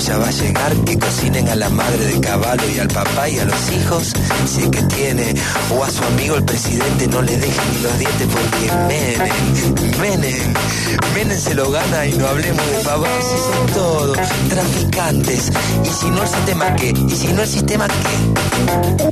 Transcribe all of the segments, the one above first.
ya va a llegar, que cocinen a la madre de caballo y al papá y a los hijos, si es que tiene, o a su amigo el presidente, no le dejen ni los dientes porque Menem se lo gana y no hablemos de pavos, si son todos traficantes, y si no el sistema ¿qué? ¿Y si no el sistema qué?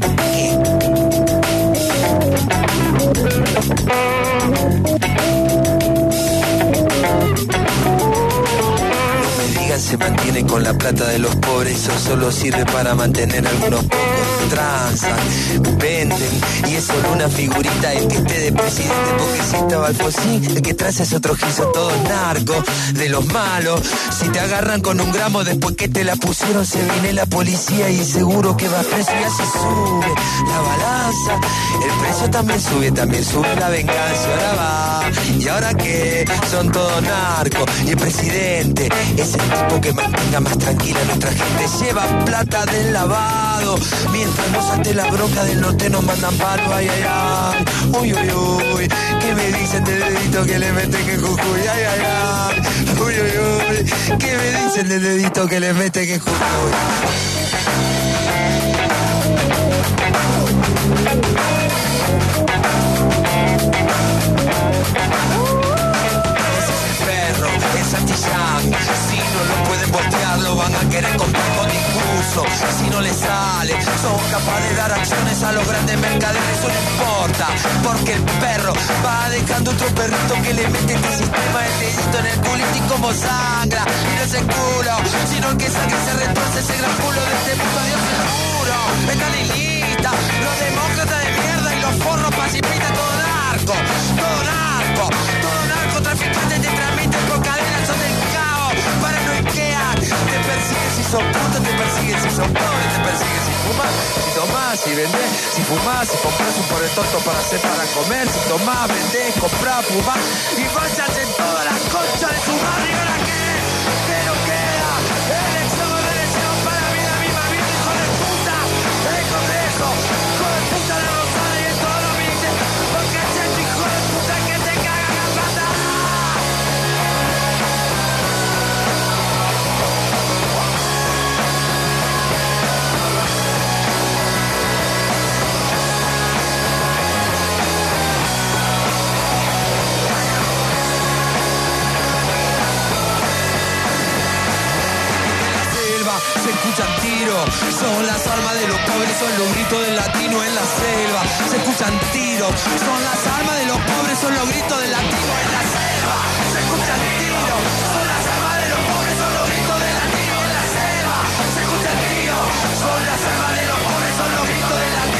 Se mantiene con la plata de los pobres, eso solo sirve para mantener a algunos pocos. Transan, venden, y es solo una figurita el que esté de presidente, porque si estaba Alfonsín, el que trae es otro gizo, todos narcos, de los malos. Si te agarran con un gramo después que te la pusieron, se viene la policía y seguro que va preso, y así sube la balanza, el precio también sube la venganza, ahora va, y ahora que son todos narcos, y el presidente es el tipo que mantenga más tranquila a nuestra gente, lleva plata del lavado, mientras nos ante la bronca del norte nos mandan palo, ay, ay, ay, uy, uy, uy, ¿qué me dicen del dedito que le meten en Jujuy, ay, ay, ay, uy, uy, uy, ¿qué me dicen del dedito que le meten en Jujuy? Santillán, si no lo pueden voltear, lo van a querer comprar con discurso. Si no les sale, son capaces de dar acciones a los grandes mercaderes, eso no importa, porque el perro va dejando otro perrito que le mete este sistema el dedito en el culito y como sangra, y no es el culo, sino el que saque se retuerce ese gran culo de este puto Dios se lo juro. Están en lista, los demócratas de mierda y los forros pacifistas, todo narco, traficantes te transmiten por cadenas, son del caos, paranoiquean, te persiguen si son putos, te persiguen si son pobres, te persiguen si fumas, si tomás, si vendés, si fumás, si compras un pobre tonto para hacer para comer, si tomás, vendés, comprás, fumás, y váyanse en toda la concha de su madre, y ahora que no queda elección para vida misma, vida, hijo de puta, el Congreso, hijo de puta, la Rosada y en todos los ministerios, porque es el hijo de puta que te caga la plata. Se escuchan tiros, son las armas de los pobres, son los gritos del latino en la selva. Se escuchan tiros, son las armas de los pobres, son los gritos del latino en la selva. Se escuchan tiros, son las armas de los pobres, son los gritos del latino en la selva. Se escuchan tiros, son las armas de los pobres, son los gritos del latino.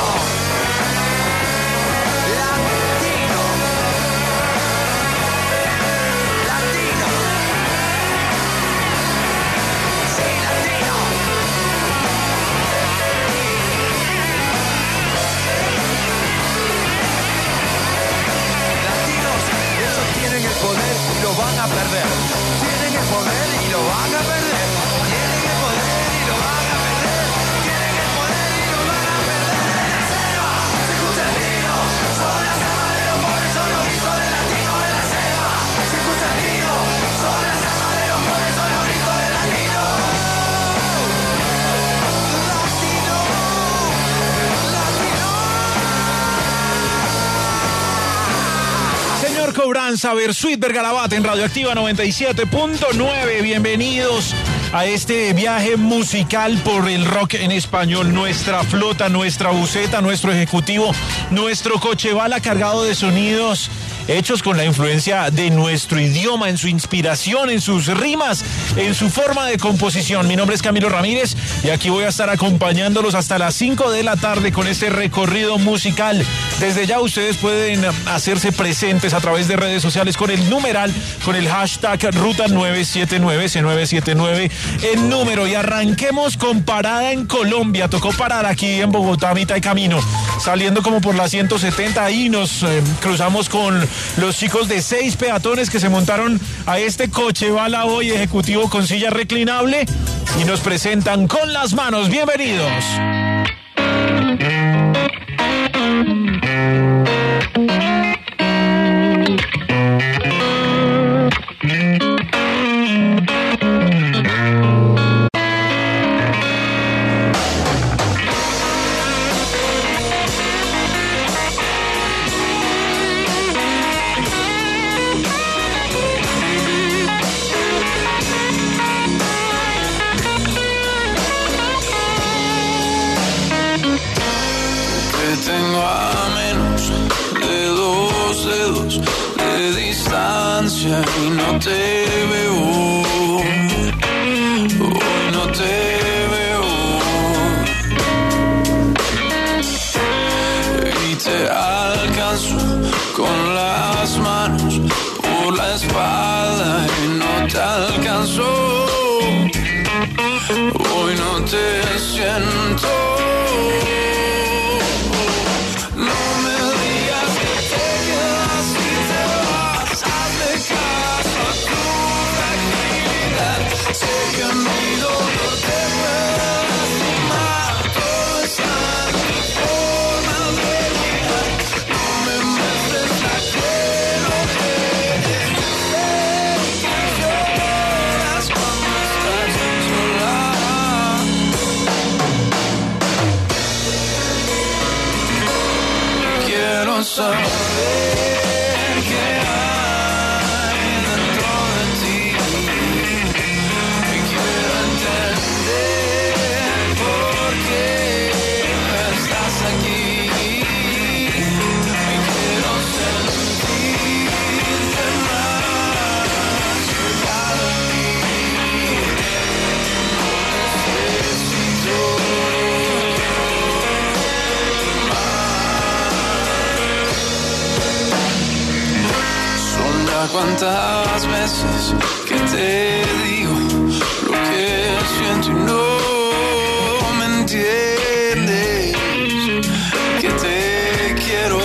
Lo van a perder, tienen el poder y lo van a perder, tienen el poder y lo van a perder, tienen el poder y lo van a perder. En la selva se escucha el tiro, son las armas de los pobres, son los gritos del latino en la selva. Se escucha el tiro, son las armas de los pobres, son los gritos del latino. Señor Cobranza, Versuit Vergarabat en Radioactiva 97.9. Bienvenidos a este viaje musical por el rock en español. Nuestra flota, nuestra buceta, nuestro ejecutivo, nuestro coche bala cargado de sonidos hechos con la influencia de nuestro idioma, en su inspiración, en sus rimas, en su forma de composición. Mi nombre es Camilo Ramírez y aquí voy a estar acompañándolos hasta las 5 de la tarde con este recorrido musical. Desde ya ustedes pueden hacerse presentes a través de redes sociales con el numeral, con el hashtag Ruta 979, C979 en número, y arranquemos con parada en Colombia. Tocó parar aquí en Bogotá a mitad de camino, saliendo como por la 170, y nos cruzamos con los chicos de 6 peatones que se montaron a este coche bala hoy ejecutivo con silla reclinable y nos presentan Con las Manos. Bienvenidos. distancia y no te veo. Hoy no te veo. Y te alcanzo con las manos por la espalda y no te alcanzo. Hoy no te siento. No me digas que te quedas y te vas. Hazle caso a tu tranquilidad. Sé que mi dolor te puede lastimar. Todo está en mi forma de mirar. No me muestres la que no quieres. Sé que lloras cuando estás sola. Quiero saber qué hay dentro de ti. Quiero entender por qué estás aquí. Quiero sentirte más cerca de mí. Necesito cuántas veces que te digo lo que siento y no me entiendes, que te quiero.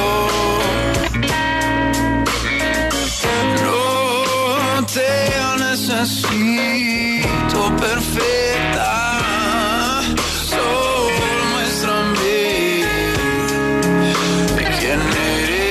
No te necesito perfecta, solo muéstrame quién eres.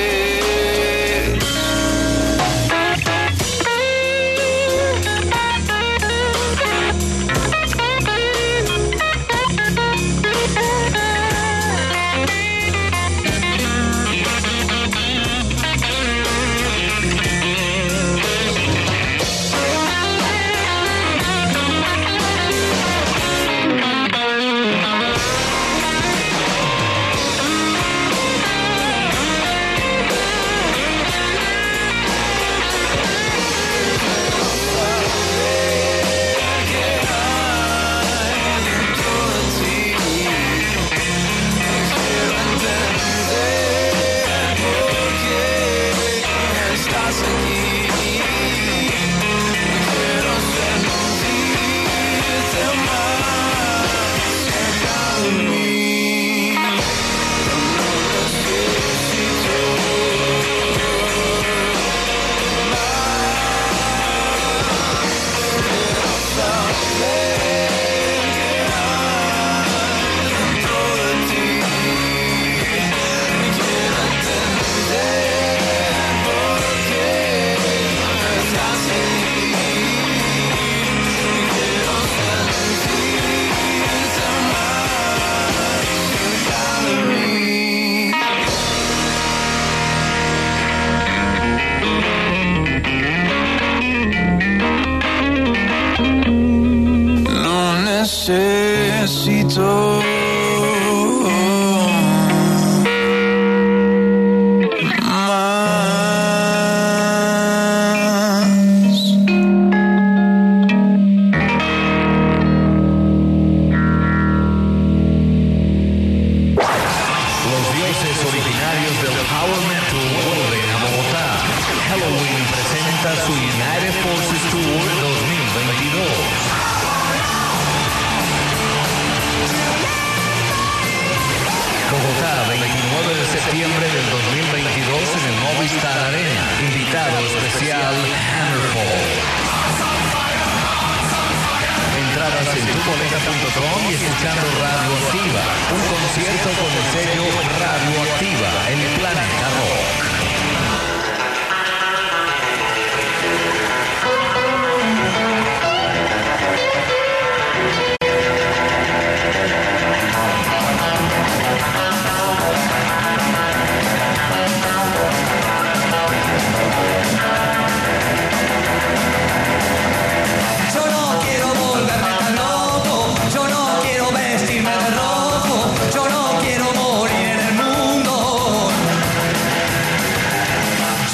Necesito y escuchando Radioactiva, un concierto con el sello Radioactiva, el Planeta Rock. Yo no quiero morir en el mundo.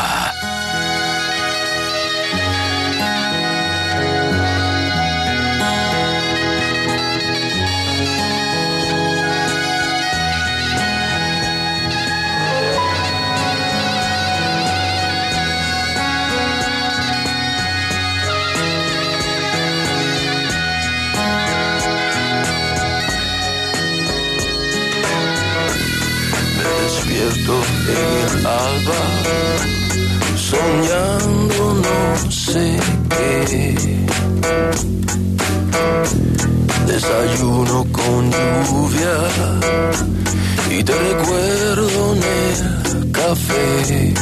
Alba. Despierto en el alba, soñando no sé qué. Desayuno con lluvia y te recuerdo en el café.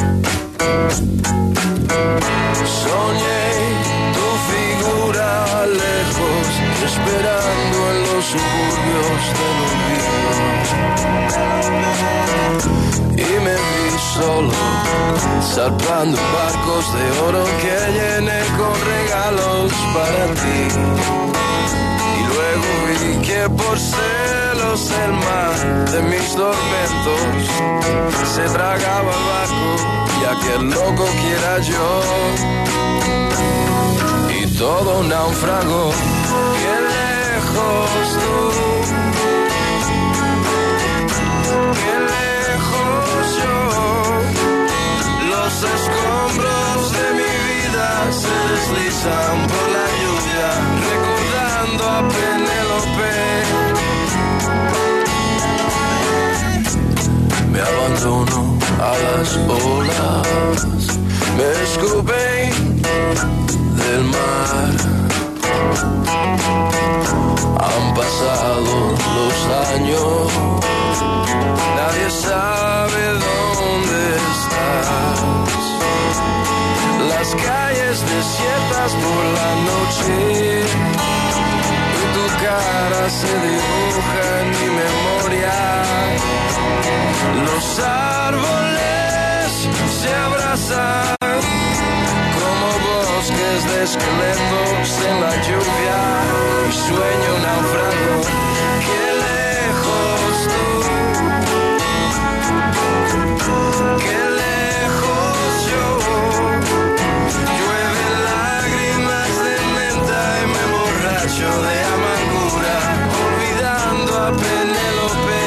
Soñé tu figura lejos, esperando en los suburbios del olvido. Y me vi solo, zarpando barcos de oro que llené con regalos para ti. Y luego vi que por celos el mar de mis tormentos se tragaba el barco y aquel loco que era yo. Y todo naufragó, qué lejos tú, qué lejos yo. Los escombros de mi vida se deslizan por la lluvia, recordando a Penélope. Me abandono a las olas, me escupé del mar. Han pasado los años, nadie sabe dónde estás. Las calles desiertas por la noche y tu cara se dibuja en mi memoria. Los árboles se abrazan como bosques de esqueletos en la lluvia y sueño naufrago. Qué lejos tú, qué lejos yo. Llueven lágrimas de menta y me emborracho de amargura, olvidando a Penélope.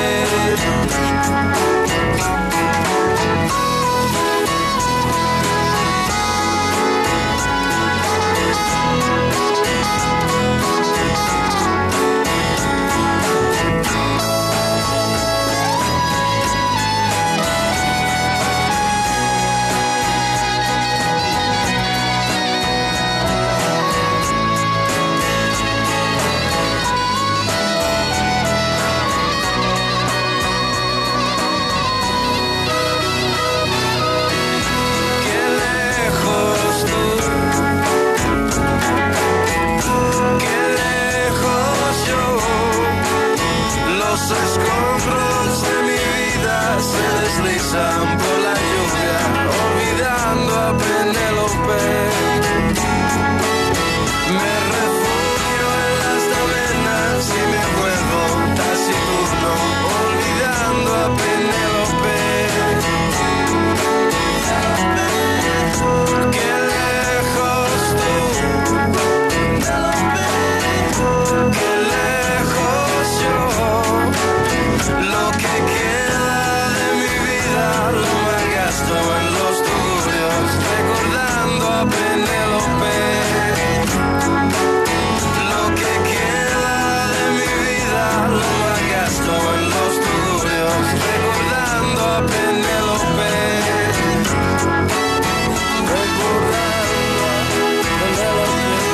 Por la lluvia, olvidando a Penélope. Me refugio en las tabernas y me vuelvo taciturno, olvidando a Penélope. Qué lejos tú, qué lejos yo. Lo que queda de mi vida lo malgasto en los tugurios, recordando a Penélope. Lo que queda de mi vida lo malgasto en los tugurios, recordando a Penélope. Recordando a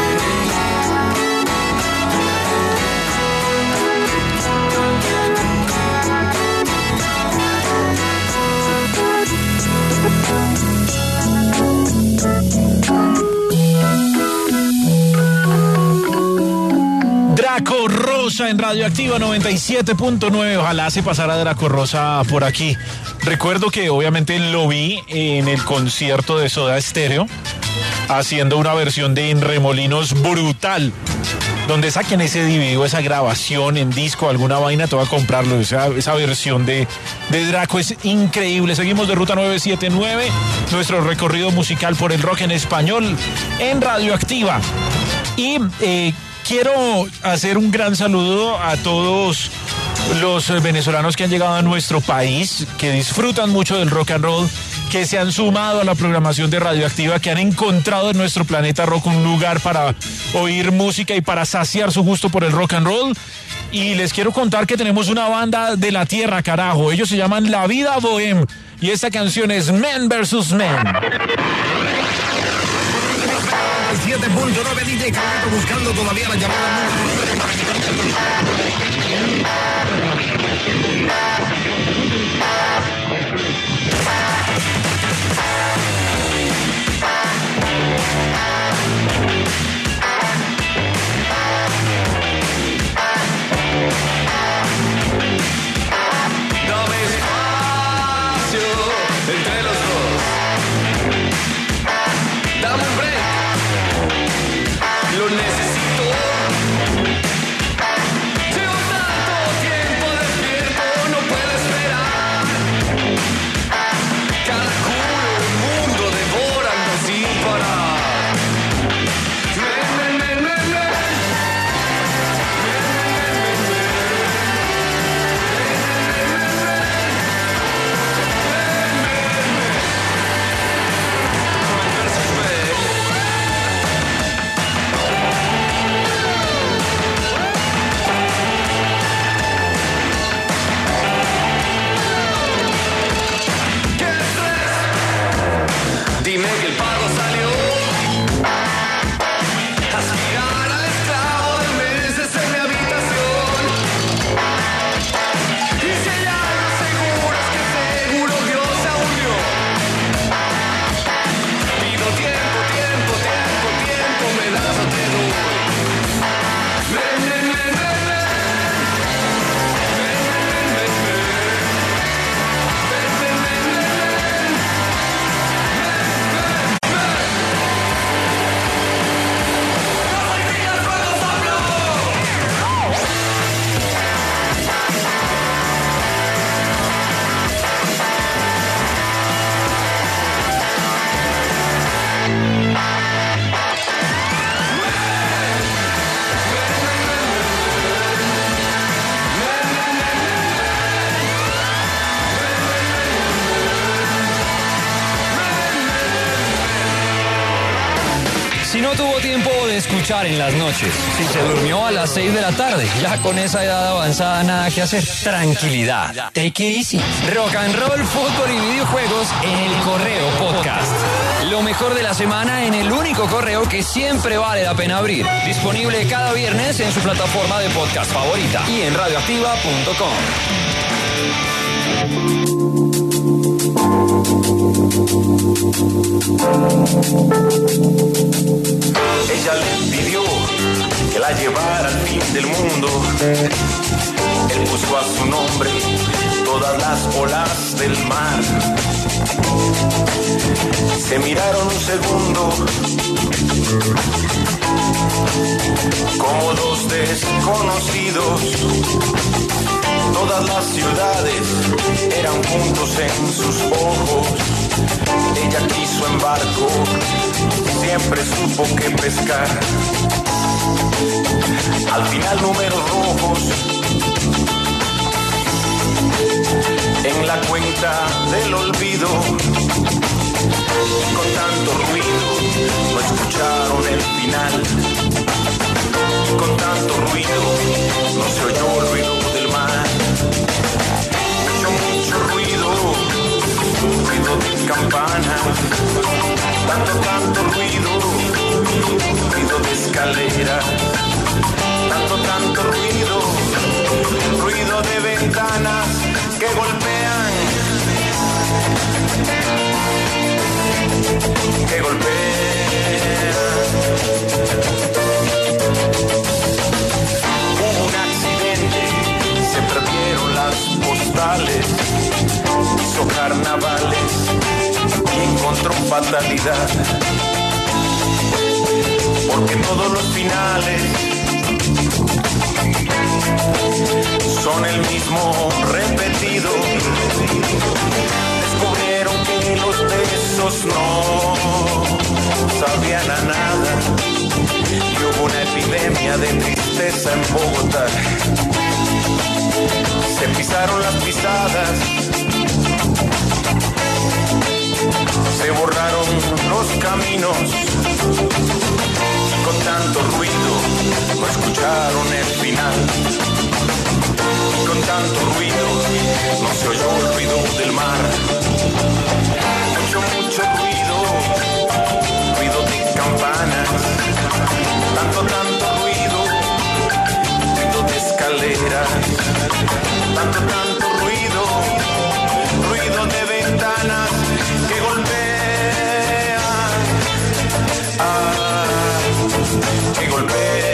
Draco Rosa en Radioactiva 97.9. Ojalá se pasara Draco Rosa por aquí. Recuerdo que obviamente lo vi en el concierto de Soda Stereo haciendo una versión de En Remolinos brutal. donde saquen ese DVD, esa grabación en disco, alguna vaina, te voy a comprarlo. Esa versión de Draco es increíble. Seguimos de Ruta 979, nuestro recorrido musical por el rock en español en Radioactiva. Y quiero hacer un gran saludo a todos los venezolanos que han llegado a nuestro país, que disfrutan mucho del rock and roll, que se han sumado a la programación de Radioactiva, que han encontrado en nuestro planeta rock un lugar para oír música y para saciar su gusto por el rock and roll. Y les quiero contar que tenemos una banda de la tierra, carajo. Ellos se llaman La Vida Bohem y esta canción es Men vs. Men. 7.9 DJ Carlito buscando todavía la llamada. Dame espacio entre los dos. Dame un break. Lo necesito. Llevo tanto tiempo despierto, no puedo esperar. Cada culo del mundo devorando sin parar. Dime que el pago salió. Aspirar al esclavo de meses en mi habitación. Y si hay algo seguro es que seguro Dios se hundió. Pido tiempo, tiempo, tiempo, tiempo, me das o te doy. Si no tuvo tiempo de escuchar en las noches, si se durmió a las 6 de la tarde, ya con esa edad avanzada nada que hacer. Tranquilidad. Take it easy. Rock and roll, fútbol y videojuegos en el Correo Podcast. Lo mejor de la semana en el único correo que siempre vale la pena abrir. Disponible cada viernes en su plataforma de podcast favorita y en radioactiva.com. Ella le pidió que la llevara al fin del mundo. Él puso a su nombre todas las olas del mar. Se miraron un segundo como dos desconocidos. Todas las ciudades eran puntos en sus ojos. Ella quiso en barco, siempre supo que pescar. Al final números rojos en la cuenta del olvido. Con tanto ruido no escucharon el final. Con tanto ruido no se oyó el ruido del mar. Mucho ruido, ruido de campanas. Tanto ruido, ruido de escalera. Tanto ruido, ruido de ventanas que golpean. Que golpean. Hubo un accidente, se perdieron las postales, hizo carnavales y encontró fatalidad. Porque todos los finales son el mismo repetido. Descubrieron que los besos no sabían a nada y hubo una epidemia de tristeza en Bogotá. Se pisaron las pisadas, se borraron los caminos y con tanto ruido no escucharon el final. Y con tanto ruido no se oyó el ruido del mar. Mucho ruido, ruido de campanas. Tanto ruido, ruido de escaleras. Tanto ruido, ruido de ventanas que golpean, que golpean.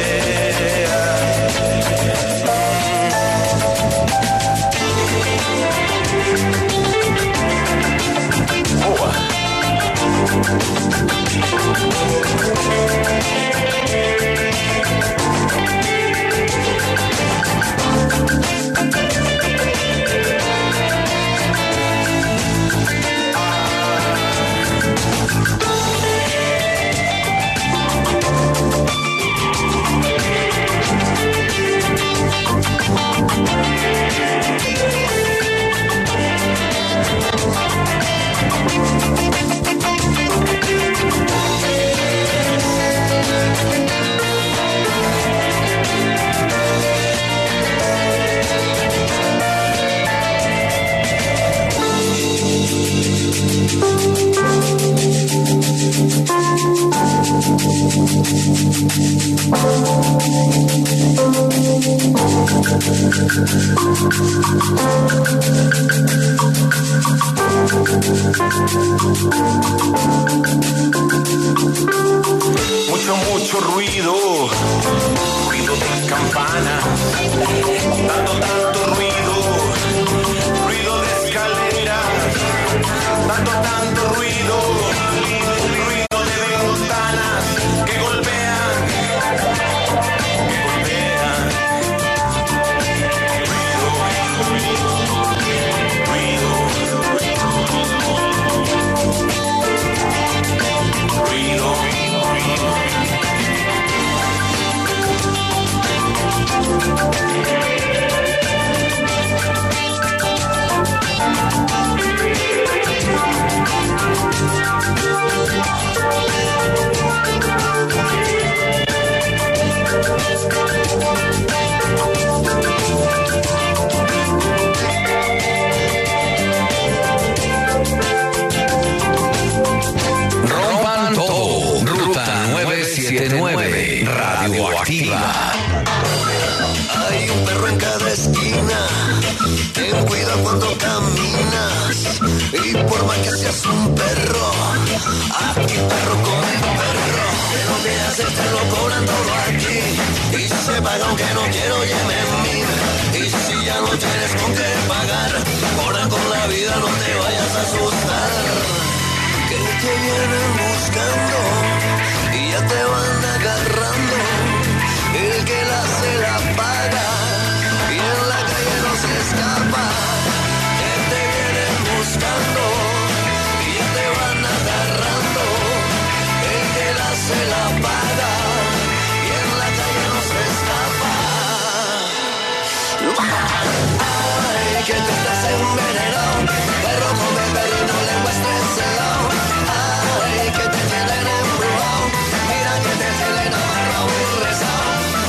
Mucho ruido, ruido de campana, tanto ruido, ruido de escalera, tanto ruido, ruido de ventanas que golpean, Radioactiva. Hay un perro en cada esquina, ten cuidado cuando caminas. Y por más que seas un perro, aquí perro come perro. Que no te haces, te lo cobran todo aquí. Y se paga aunque no quiero, mí. Y si ya no tienes con qué pagar, cobran con la vida, no te vayas a asustar. Que te vienen buscando y ya te van agarrando. El que la se la paga y en la calle no se escapa. Que te vienen buscando y ya te van agarrando. El que la se la paga y en la calle no se escapa. Ay, que tú estás envenenado, perro come perro y no le muestres el lado. Ay, que te tienen embrujado, mira que te tienen amarrado y rezado.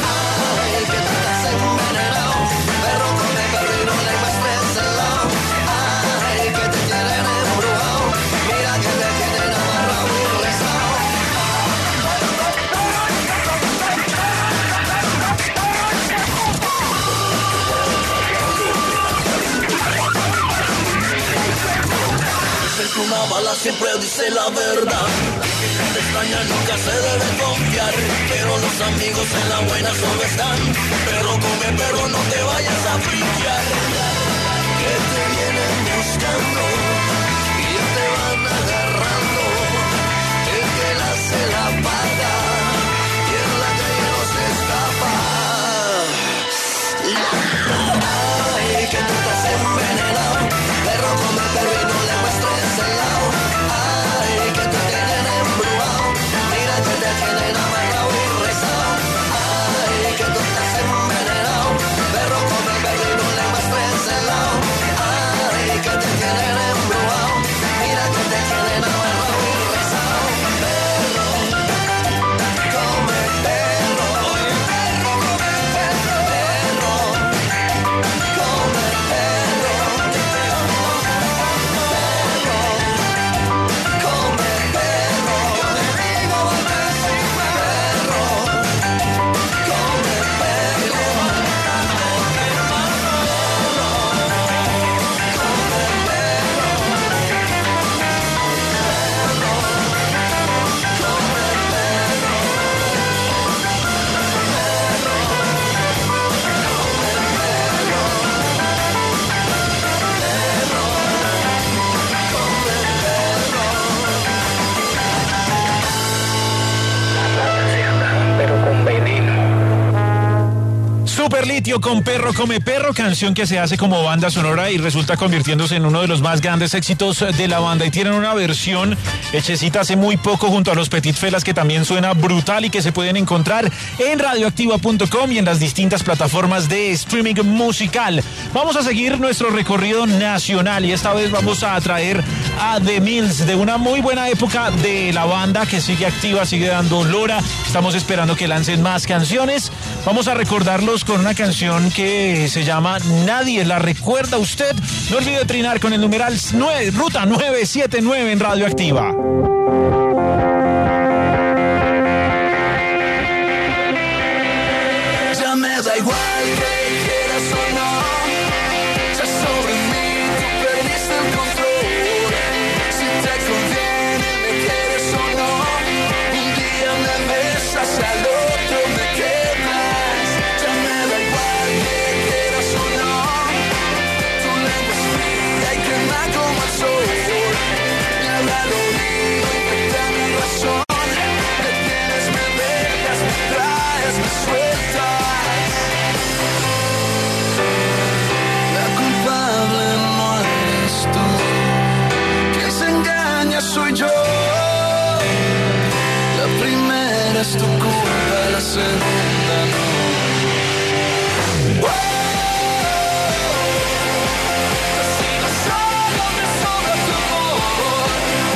Una bala siempre dice la verdad. Que te extraña nunca se debe confiar. Pero los amigos en la buena solo están. Perro come perro, no te vayas a friquear. Que te vienen buscando y ya te van agarrando. El que la se la paga y en la calle no se escapa. Litio con Perro Come Perro, canción que se hace como banda sonora y resulta convirtiéndose en uno de los más grandes éxitos de la banda. Y tienen una versión hechecita hace muy poco junto a los Petit Felas que también suena brutal y que se pueden encontrar en radioactiva.com y en las distintas plataformas de streaming musical. Vamos a seguir nuestro recorrido nacional y esta vez vamos a traer a The Mills de una muy buena época de la banda que sigue activa, sigue dando lora. Estamos esperando que lancen más canciones. Vamos a recordarlos con una canción que se llama Nadie la recuerda usted. No olvide trinar con el numeral 9, Ruta 979 en Radioactiva. Ya me da igual que quieras o no, ya sobre mí tú perdiste el control. Si te conviene me quieres o no, un día me besas y al otro me quemas. Ya me da igual que quieras o no, tu lengua es fría y quema como el sol. Me habla al oído y me da mi razón. Me tienes, me dejas, me traes, me sueltas. La culpable no eres tú, quien se engaña soy yo. La primera es tu culpa, la segunda no. Sigo solo, me sobra tu amor.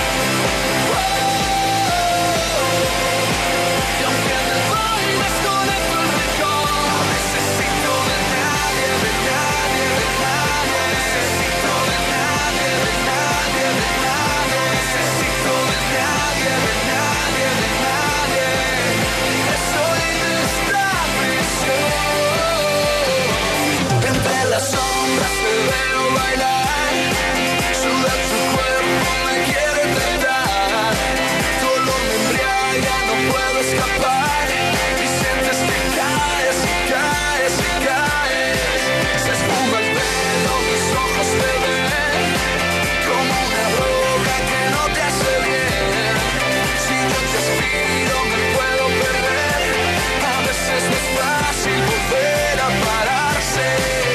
Y aunque me voy, me desconecto el rincón. No necesito de nadie, de nadie, de nadie. Necesito de nadie, de nadie, de nadie. Necesito de nadie, de nadie, de nadie. Libre soy de esta prisión. Entre las sombras te veo bailar. Suda tu cuerpo, me quiere tentar. Tu olor me embriaga, no puedo escapar. Y sientes que caes y caes y caes. Se espuma el pelo, mis ojos te ven como una droga que no te hace bien. Si yo te aspiro me puedo perder. A veces no es fácil volver a pararse.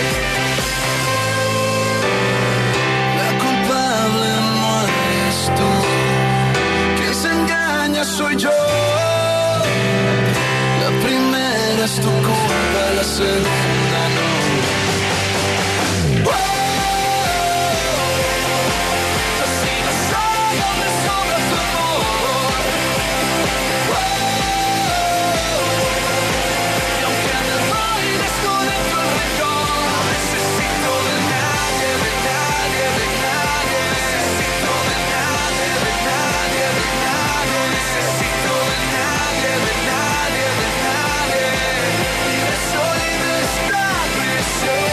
La culpable no eres tú, quien se engaña soy yo. La primera es tu culpa, la segunda no. Yo sigo solo, me sobra tu amor. Y aunque me voy, desconecto el rincón. No necesito de nadie, de nadie, de nadie. Necesito de nadie, de nadie, de nadie. Necesito de nadie, de nadie, de nadie. Libre soy de esta prisión.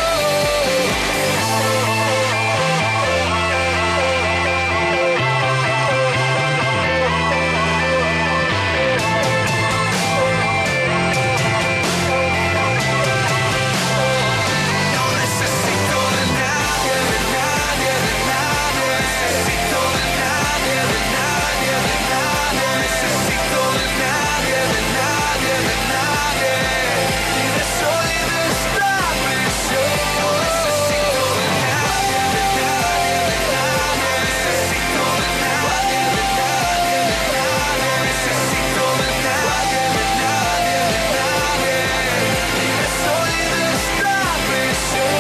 No necesito de nadie, de nadie, de nadie. Necesito de nadie, de nadie, de nadie. Necesito de nadie, de nadie, de nadie. Libre soy de esta prisión. No necesito de nadie, de nadie, de nadie. Necesito de nadie, de nadie, de nadie. Necesito de nadie, de nadie, de nadie. Libre soy de esta prisión.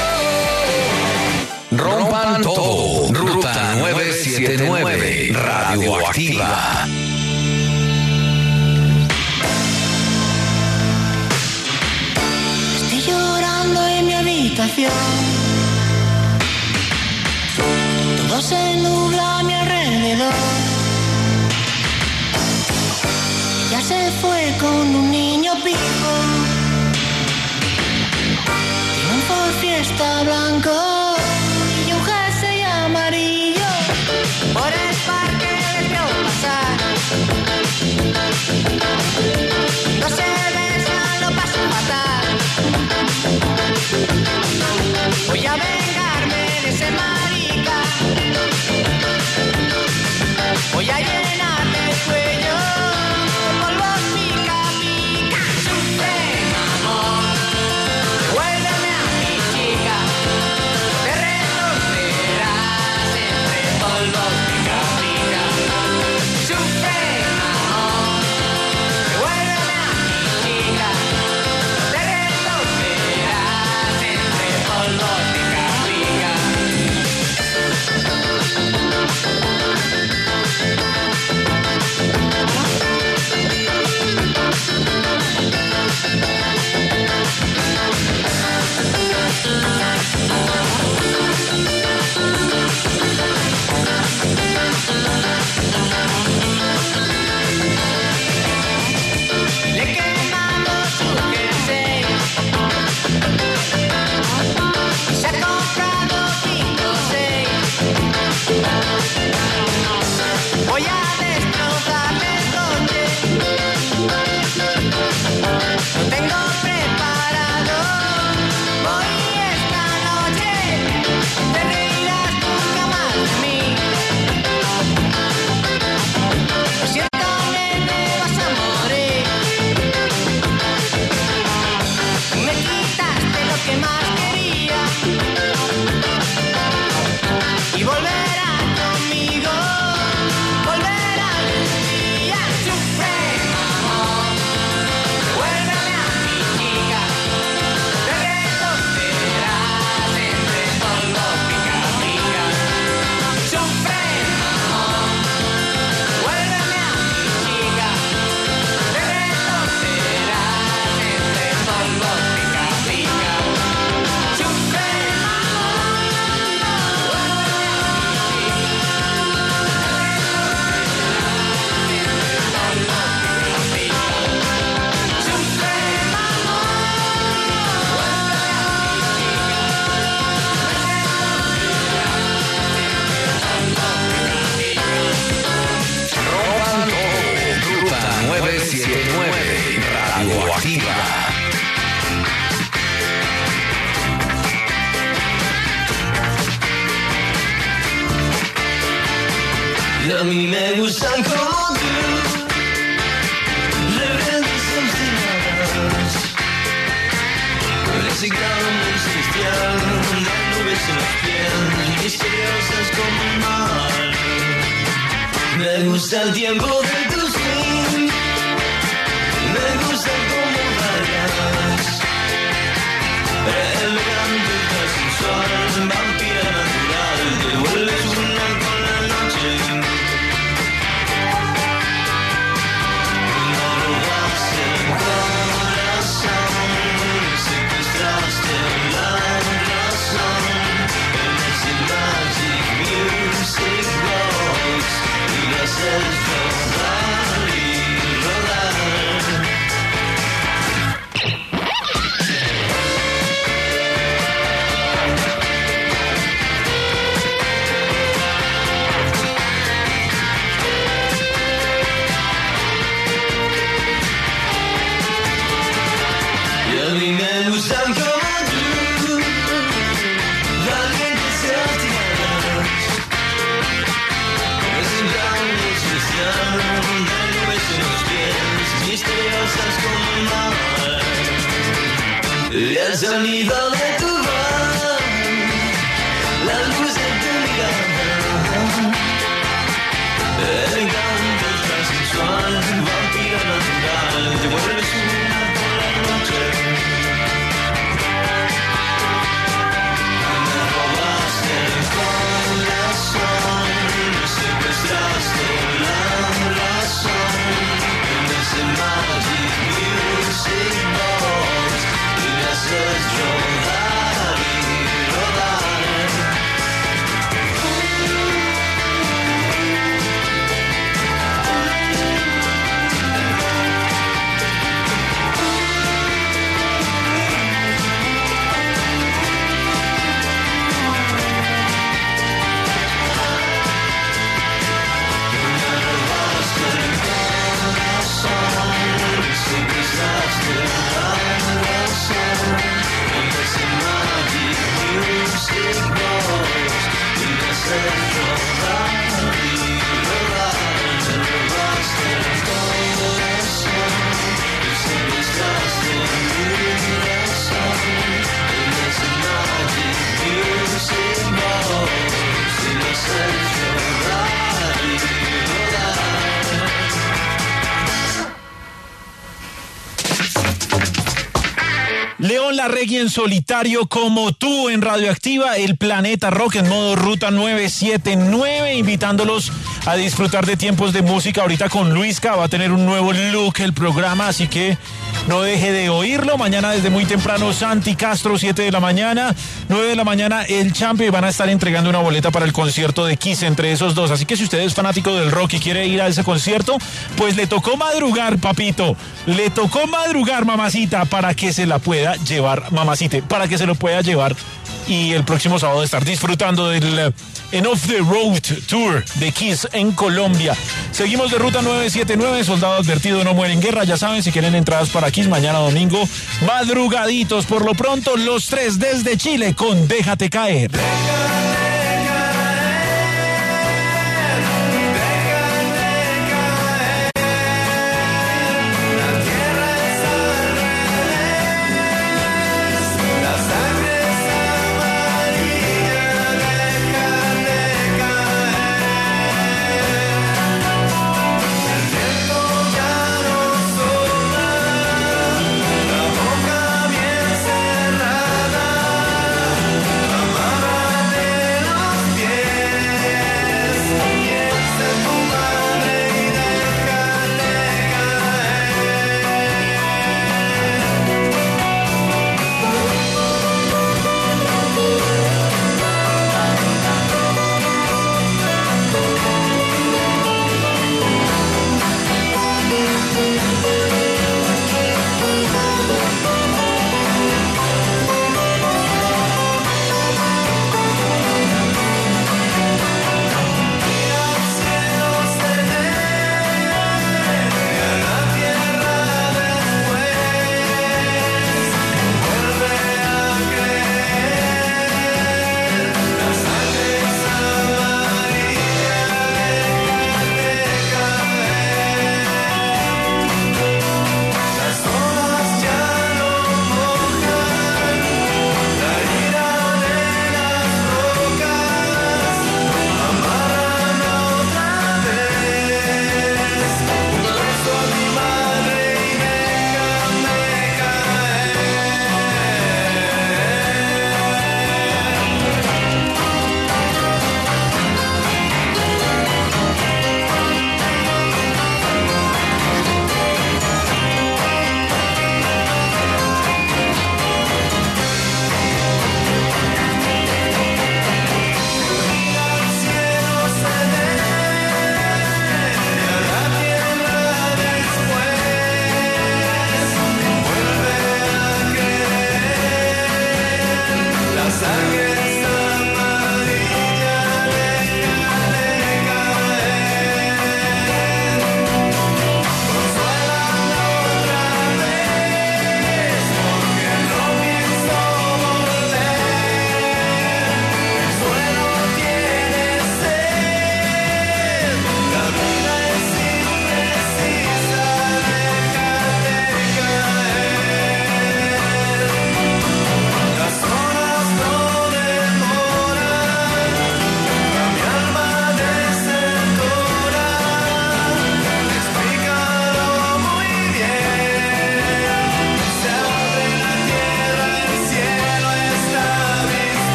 Rompan todo. Ruta 979. Radioactiva. Estoy llorando en mi habitación. Todo se nubla a mi alrededor. Ella se fue con un niño pijo. Tiene un Ford Fiesta blanco y un jersey amarillo. Por el parque les vio pasar. No se besan, lo pasan fatal. Voy a vengarme de ese marica. Voy a llenarte el cuello. Polvo pica, pica. Sufre, amor. 979 Radioactiva. Y a mí me gustan como tú, rebeldes obstinadas, reciclando celestial, las nubes en los pies, misteriosas como el mar. Me gusta el tiempo de tu swing, me gusta cómo bailas, elegante, sensual, vampira natural, te vuelves una con la noche. Me robaste el corazón, secuestraste la razón, en ese magic music box, y me haces rodar y rodar. Y a mí me gustan como tú, valientes y obstinadas, reciclando celestial, de nubes en los pies, misteriosas como el mar. Y el sonido de tu voz, la luz de tu mirada, elegante, sensual, vampira natural, te vuelves una por la noche. Me robaste el corazón, secuestraste la razón, en ese magic music box, y me haces rodar y rodar. León Larregui en solitario, como tú, en Radioactiva, el Planeta Rock en modo Ruta 979, invitándolos a disfrutar de tiempos de música. Ahorita con Luisca va a tener un nuevo look el programa, así que no deje de oírlo. Mañana desde muy temprano Santi Castro, 7 de la mañana, 9 de la mañana El Champion, y van a estar entregando una boleta para el concierto de Kiss entre esos dos. Así que si usted es fanático del rock y quiere ir a ese concierto, pues le tocó madrugar, papito. Le tocó madrugar, mamacita, para que se la pueda llevar, mamacita, para que se lo pueda llevar. Y el próximo sábado estar disfrutando del Off the Road Tour de Kiss en Colombia. Seguimos de Ruta 979, Soldado Advertido no muere en guerra. Ya saben, si quieren entradas para Kiss mañana domingo, madrugaditos. Por lo pronto, los tres desde Chile con Déjate Caer. La boca bien cerrada,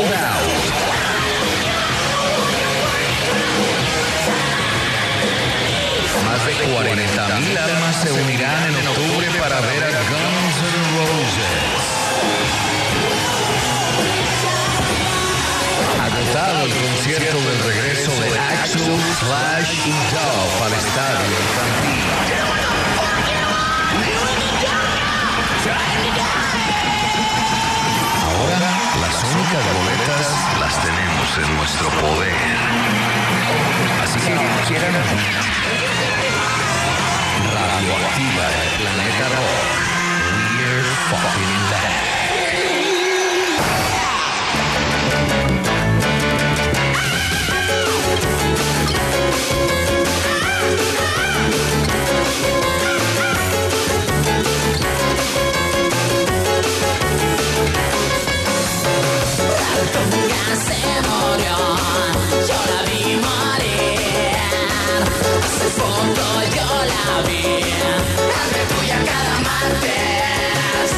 Out. Más de 40,000 almas se unirán en octubre para ver a Guns N' Roses. Agotado el concierto del regreso de Axl, Slash y Duff al estadio infantil. Ahora las únicas boletas las tenemos en nuestro poder. Así que quieran Radioactiva del Planeta Rock. We're fucking back. Se murió, yo la vi morir. Hace poco yo la vi, darme tuya cada martes.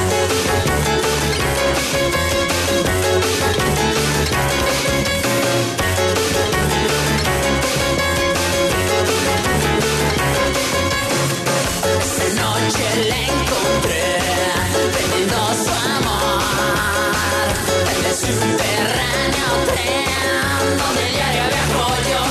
Esa noche la encontré vendiendo su amor en el subterráneo tren donde diario viajo yo.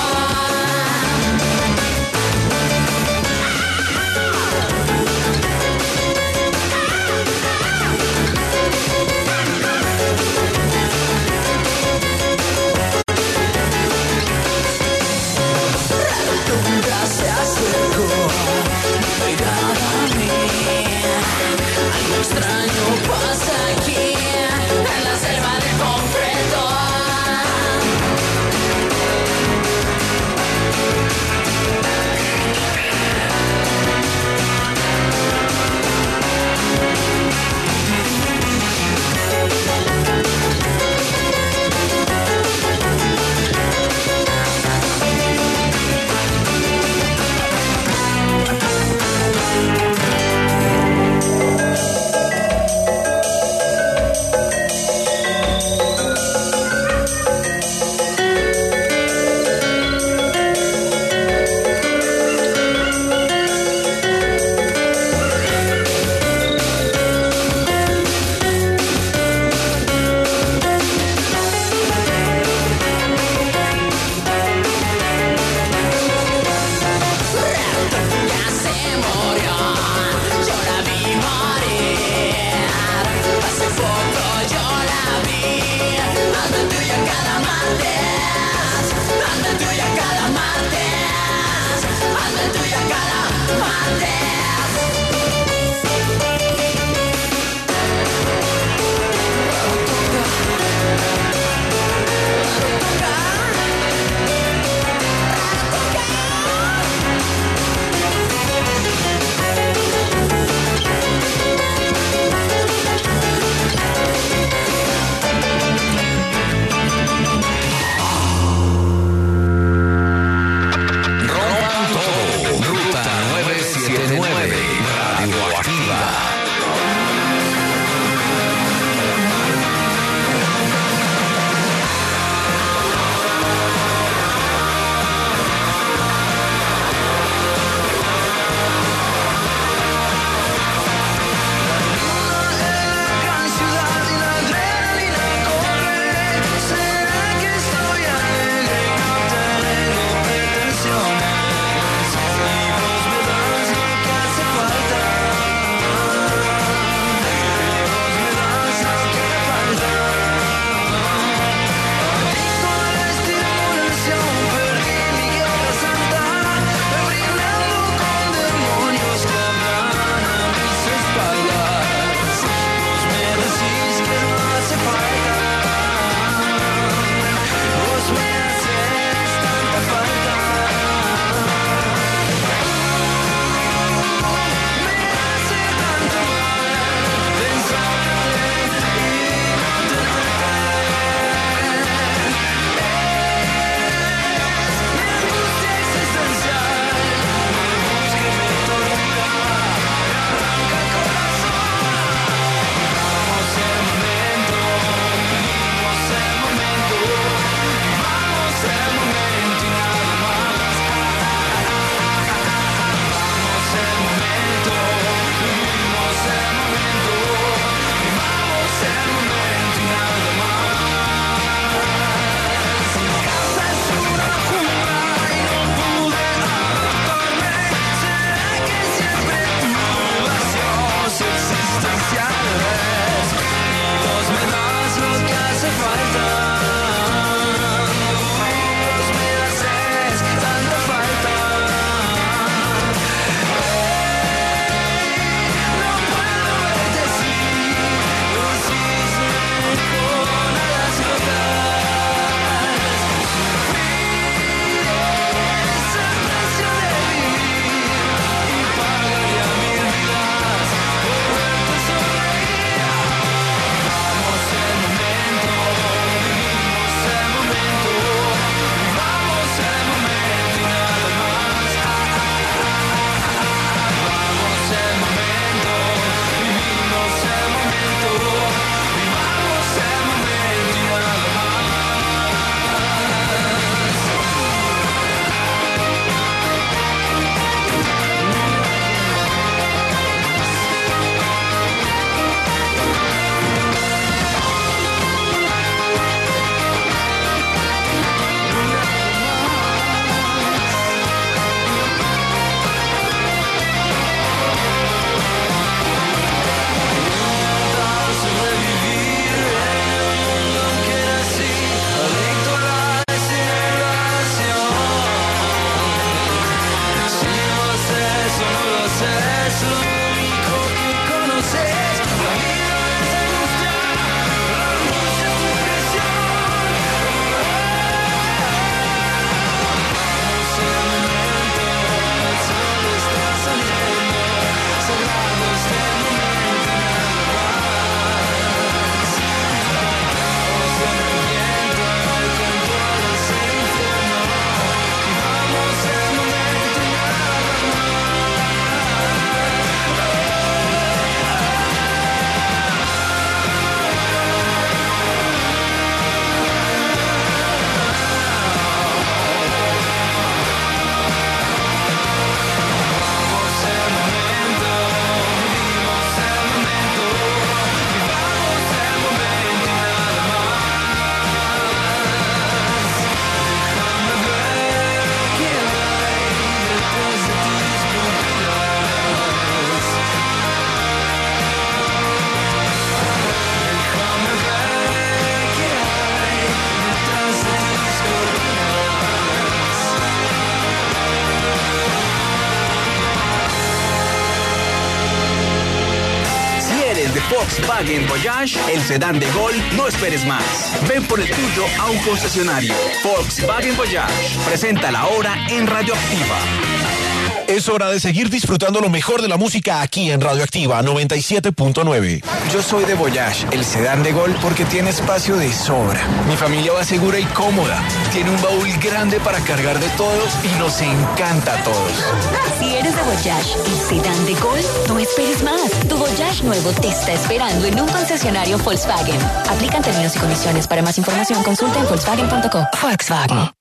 Volkswagen Voyage, el sedán de Gol, no esperes más. Ven por el tuyo a un concesionario. Volkswagen Voyage, presenta la hora en Radioactiva. Es hora de seguir disfrutando lo mejor de la música aquí en Radioactiva 97.9. Yo soy de Voyage, el sedán de Gol, porque tiene espacio de sobra. Mi familia va segura y cómoda. Tiene un baúl grande para cargar de todos y nos encanta a todos. Si eres de Voyage, el sedán de Gol, no esperes más. Tu Voyage nuevo te está esperando en un concesionario Volkswagen. Aplican términos y condiciones. Para más información, consulta en Volkswagen.co. Volkswagen.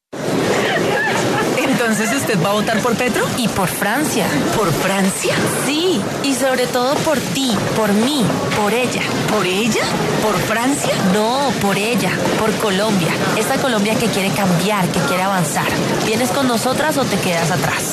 Entonces, ¿usted va a votar por Petro? Y por Francia. ¿Por Francia? Sí, y sobre todo por ti, por mí, por ella. ¿Por ella? ¿Por Francia? No, por ella, por Colombia. Esta Colombia que quiere cambiar, que quiere avanzar. ¿Vienes con nosotras o te quedas atrás?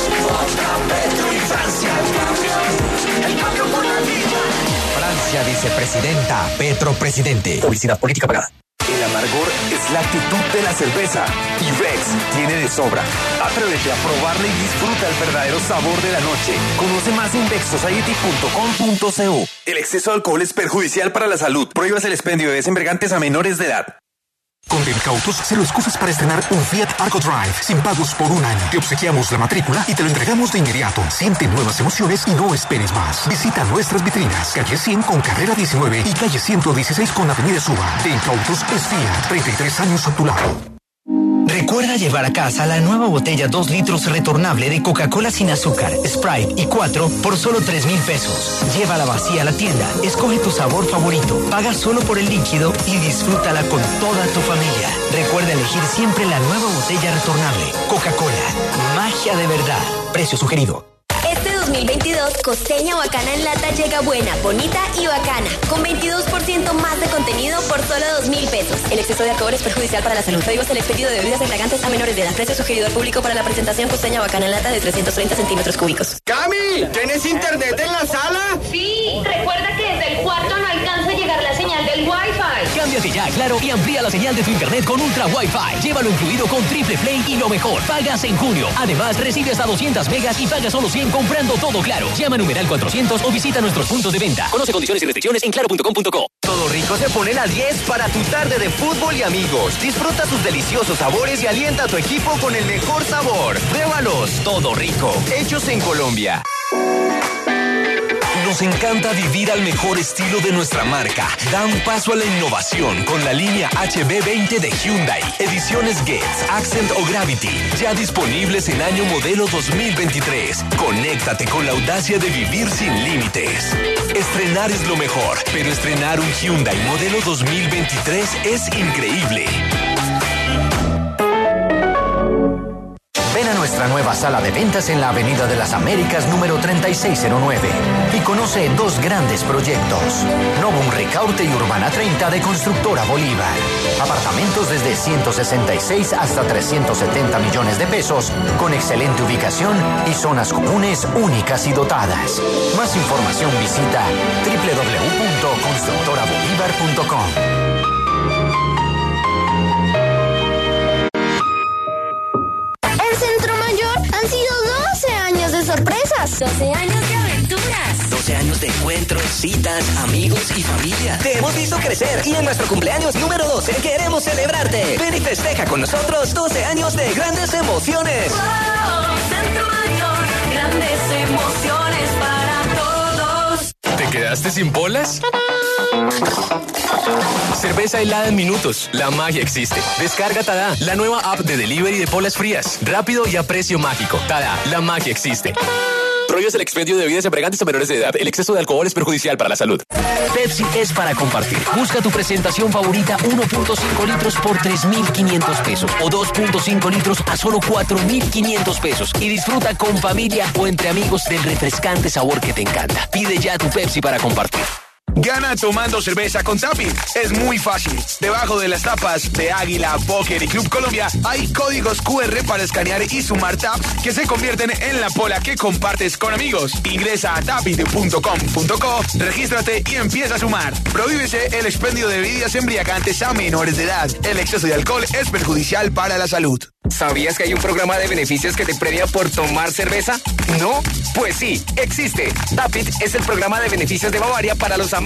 Petro y Francia, el cambio por la vida. Francia vicepresidenta, Petro presidente. Publicidad política pagada. El amargor es la actitud de la cerveza y Beck's tiene de sobra. Atrévete a probarla y disfruta el verdadero sabor de la noche. Conoce más en becksociety.com.co. El exceso de alcohol es perjudicial para la salud. Prohíbas el expendio de desembriagantes a menores de edad. Con Debicautos, cero excusas para estrenar un Fiat Argo Drive sin pagos por un año. Te obsequiamos la matrícula y te lo entregamos de inmediato. Siente nuevas emociones y no esperes más. Visita nuestras vitrinas. Calle 100 con Carrera 19 y calle 116 con Avenida Suba. Debicautos es Fiat. 33 años a tu lado. Recuerda llevar a casa la nueva botella 2 litros retornable de Coca-Cola sin azúcar, Sprite y 4 por solo 3,000 pesos. Llévala vacía a la tienda, escoge tu sabor favorito, paga solo por el líquido y disfrútala con toda tu familia. Recuerda elegir siempre la nueva botella retornable. Coca-Cola, magia de verdad. Precio sugerido. Este 2022, Costeña Bacana en lata llega buena, bonita y bacana, con 22% más de contenido por solo 2,000 pesos. El exceso de alcohol es perjudicial para la salud. Prohíbas el expendio de bebidas embriagantes a menores de edad. Precio sugerido al público para la presentación Costeña Bacana en lata de 330 centímetros cúbicos. ¡Cami! ¿Tienes internet en la sala? Sí, recuerda que desde el cuarto no alcanza a llegar la señal del Wi-Fi. Cámbiate ya a Claro y amplía la señal de tu internet con Ultra Wi-Fi. Llévalo incluido con Triple Play y lo mejor, pagas en junio. Además, recibe hasta 200 megas y pagas solo 100 comprando todo Claro. Llama a numeral 400 o visita nuestros puntos de venta. Conoce condiciones y restricciones en claro.com.co. Todo Rico se pone la 10 para tu tarde de fútbol y amigos. Disfruta sus deliciosos sabores y alienta a tu equipo con el mejor sabor. Pruébalos. Todo Rico. Hechos en Colombia. Nos encanta vivir al mejor estilo de nuestra marca. Da un paso a la innovación con la línea HB20 de Hyundai. Ediciones Getz, Accent o Gravity. Ya disponibles en año modelo 2023. Conéctate con la audacia de vivir sin límites. Estrenar es lo mejor, pero estrenar un Hyundai modelo 2023 es increíble. Ven a nuestra nueva sala de ventas en la Avenida de las Américas número 3609 y conoce 2 grandes proyectos. Novum Ricaurte y Urbana 30 de Constructora Bolívar. Apartamentos desde 166 hasta 370 millones de pesos con excelente ubicación y zonas comunes únicas y dotadas. Más información visita www.constructorabolívar.com. Sorpresas. 12 años de aventuras. 12 años de encuentros, citas, amigos y familia. Te hemos visto crecer y en nuestro cumpleaños número 12 queremos celebrarte. Ven y festeja con nosotros 12 años de grandes emociones. Wow, Centro Mayor, grandes emociones para todos. ¿Te quedaste sin polas? Cerveza helada en minutos. La magia existe. Descarga Tada, la nueva app de delivery de polas frías. Rápido y a precio mágico. Tada, la magia existe. Prohíbes el expendio de bebidas embriagantes a menores de edad. El exceso de alcohol es perjudicial para la salud. Pepsi es para compartir. Busca tu presentación favorita 1.5 litros por 3,500 pesos o 2.5 litros a solo 4,500 pesos y disfruta con familia o entre amigos del refrescante sabor que te encanta. Pide ya tu Pepsi para compartir. Gana tomando cerveza con Tapit. Es muy fácil. Debajo de las tapas de Águila, Póker y Club Colombia hay códigos QR para escanear y sumar taps que se convierten en la pola que compartes con amigos. Ingresa a tapit.com.co, regístrate y empieza a sumar. Prohíbese el expendio de bebidas embriagantes a menores de edad. El exceso de alcohol es perjudicial para la salud. ¿Sabías que hay un programa de beneficios que te premia por tomar cerveza? ¿No? Pues sí, existe. Tapit es el programa de beneficios de Bavaria para los amantes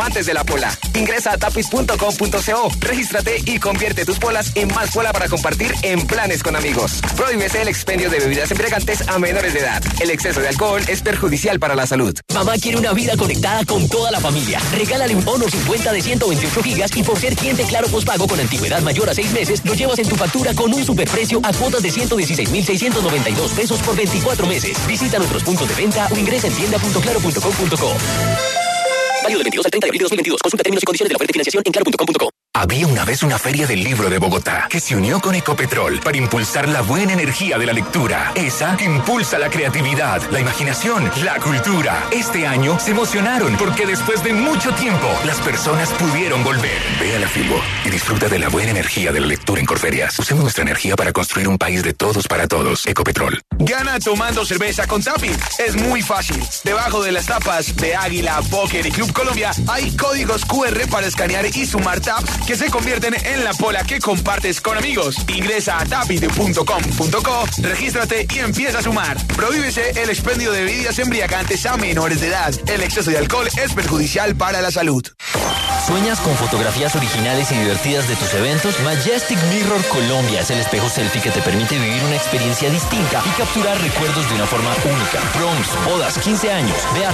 amantes de la pola. Ingresa a tapiz.com.co, regístrate y convierte tus polas en más pola para compartir en planes con amigos. Prohíbese el expendio de bebidas embriagantes a menores de edad. El exceso de alcohol es perjudicial para la salud. Mamá quiere una vida conectada con toda la familia. Regálale un Honor 50 de 128 gigas y por ser cliente Claro Postpago con antigüedad mayor a 6 meses, lo llevas en tu factura con un superprecio a cuotas de 116.692 pesos por 24 meses. Visita nuestros puntos de venta o ingresa en tienda.claro.com.co. Válido del 22 al 30 de abril de 2022. Consulta términos y condiciones de la oferta de financiación en claro.com.co. Había una vez una feria del libro de Bogotá que se unió con Ecopetrol para impulsar la buena energía de la lectura. Esa que impulsa la creatividad, la imaginación, la cultura. Este año se emocionaron porque después de mucho tiempo las personas pudieron volver. Ve a la Filbo y disfruta de la buena energía de la lectura en Corferias. Usemos nuestra energía para construir un país de todos para todos. Ecopetrol. Gana tomando cerveza con Tapi. Es muy fácil. Debajo de las tapas de Águila, Póker y Club Colombia hay códigos QR para escanear y sumar taps que se convierten en la pola que compartes con amigos. Ingresa a tapid.com.co, regístrate y empieza a sumar. Prohíbese el expendio de bebidas embriagantes a menores de edad. El exceso de alcohol es perjudicial para la salud. ¿Sueñas con fotografías originales y divertidas de tus eventos? Majestic Mirror Colombia es el espejo selfie que te permite vivir una experiencia distinta y capturar recuerdos de una forma única. Proms, bodas, 15 años. Ve a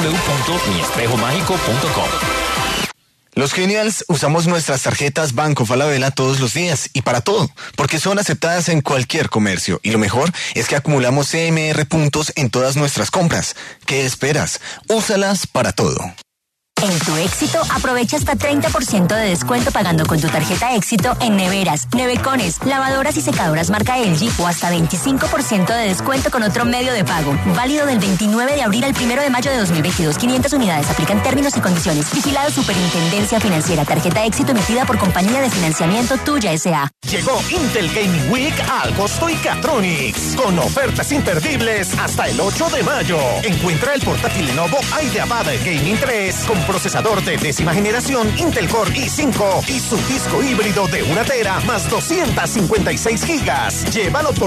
www.miespejomágico.com. Los Genials usamos nuestras tarjetas Banco Falabella todos los días y para todo, porque son aceptadas en cualquier comercio. Y lo mejor es que acumulamos CMR puntos en todas nuestras compras. ¿Qué esperas? Úsalas para todo. En Tu Éxito, aprovecha hasta 30% de descuento pagando con tu tarjeta Éxito en neveras, nevecones, lavadoras y secadoras marca LG o hasta 25% de descuento con otro medio de pago. Válido del 29 de abril al 1 de mayo de 2022. 500 unidades. Aplican términos y condiciones. Vigilado Superintendencia Financiera. Tarjeta Éxito emitida por Compañía de Financiamiento Tuya S.A. Llegó Intel Gaming Week al Costo y Catronics con ofertas imperdibles hasta el 8 de mayo. Encuentra el portátil Lenovo IdeaPad Gaming 3 con procesador de 10ª generación Intel Core i5 y su disco híbrido de 1 tera más 256 gigas. Llévalo por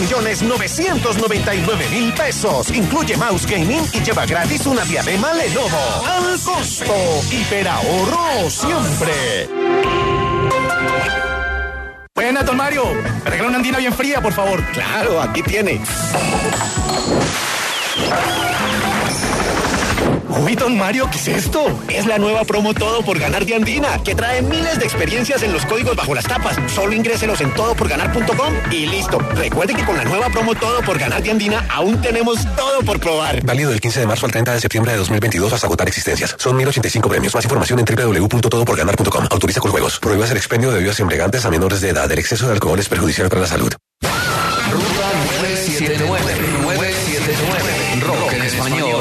3.999.000 pesos. Incluye mouse gaming y lleva gratis una diadema Lenovo. Al costo. Hiperahorro siempre. Buena, don Mario. Me regala una andina bien fría, por favor. Claro, aquí tiene. Uy, don Mario, ¿qué es esto? Es la nueva promo Todo por Ganar de Andina, que trae miles de experiencias en los códigos bajo las tapas. Solo ingréselos en todoporganar.com y listo. Recuerde que con la nueva promo Todo por Ganar de Andina aún tenemos todo por probar. Válido del 15 de marzo al 30 de septiembre de 2022 hasta agotar existencias. Son 1.085 premios. Más información en www.todoporganar.com. Autoriza con juegos. Prohíbas el expendio de bebidas embriagantes a menores de edad. El exceso de alcohol es perjudicial para la salud. Ruta 979. Rock en español.